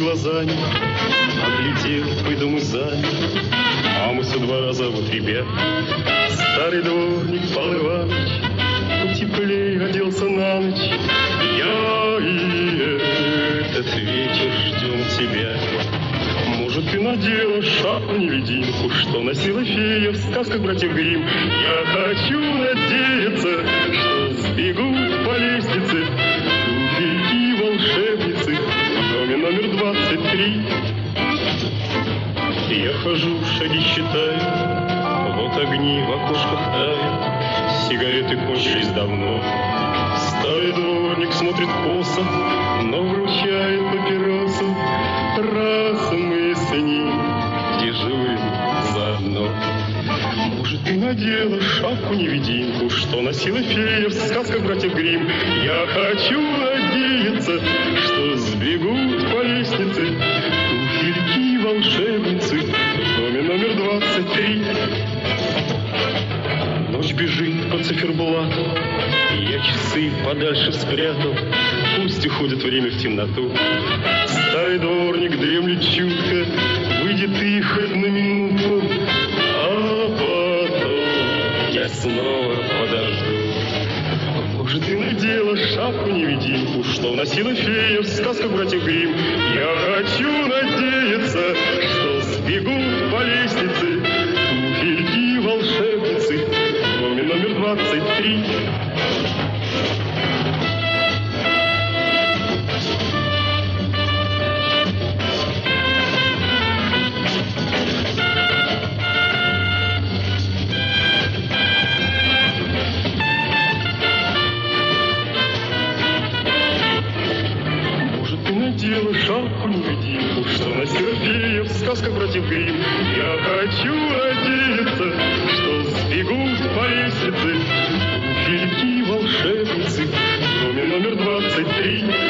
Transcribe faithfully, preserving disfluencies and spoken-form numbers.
глазами, оглядел твой дом и замер. Маму со двора зовут ребят. Старый дворник Павел Иванович потеплее оделся на ночь. Я и этот вечер ждем тебя. Может, ты надела шапку-невидимку, что носила фея в сказках братьев Гримм. Я хочу надеяться, что сбегут по лестнице туфельки волшебницы в доме номер двадцать три. Я хожу, шаги считаю, вот огни в окошках тают, сигареты кончились давно. Старый дворник смотрит косо, но вручает папиросу. Раз мы с ним дежурим заодно. Может, ты надела шапку-невидимку, что носила фея в сказках братьев Гримм. Я хочу надеяться, что сбегут по лестнице туфельки волшебницы в доме номер двадцать три. Ночь бежит по циферблату, я часы подальше спрятал, пусть уходит время в темноту. Старый дворник дремлет чутко, выйдет ты хоть на минуту, а потом я снова подожду. Может, ты надела шапку-невидимку, что носила фея в сказках братьев Гримм. Я хочу надеяться, что сбегут по лестнице туфельки волшебницы в доме номер двадцать три. Надела шапку-невидимку, что носила фея в сказках братьев Гримм. Я хочу надеяться, что сбегут по лестнице туфельки волшебницы в доме номер двадцать три.